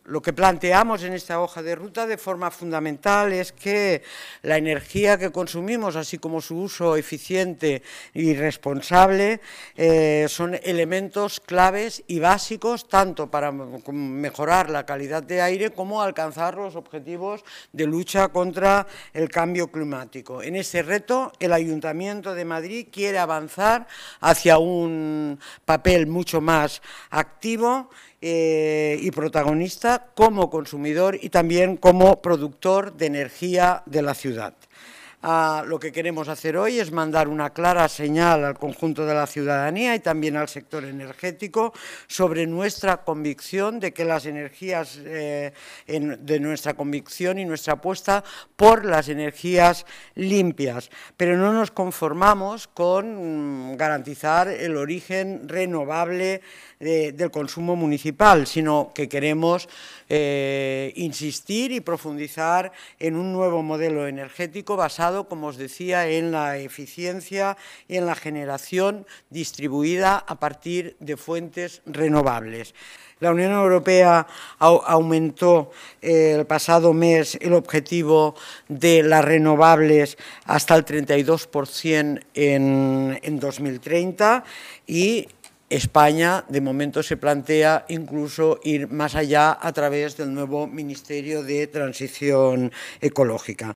Lo que planteamos en esta hoja de ruta de forma fundamental es que la energía que consumimos, así como su uso eficiente y responsable, son elementos claves y básicos tanto para mejorar la calidad de aire como alcanzar los objetivos de lucha contra el cambio climático. En este reto, el Ayuntamiento de Madrid quiere avanzar hacia un papel mucho más activo y protagonista como consumidor y también como productor de energía de la ciudad. Lo que queremos hacer hoy es mandar una clara señal al conjunto de la ciudadanía y también al sector energético sobre nuestra convicción de que las energías, de nuestra convicción y nuestra apuesta por las energías limpias. Pero no nos conformamos con garantizar el origen renovable del consumo municipal, sino que queremos insistir y profundizar en un nuevo modelo energético basado, como os decía, en la eficiencia y en la generación distribuida a partir de fuentes renovables. La Unión Europea aumentó el pasado mes el objetivo de las renovables hasta el 32% en 2030 y España, de momento, se plantea incluso ir más allá a través del nuevo Ministerio de Transición Ecológica.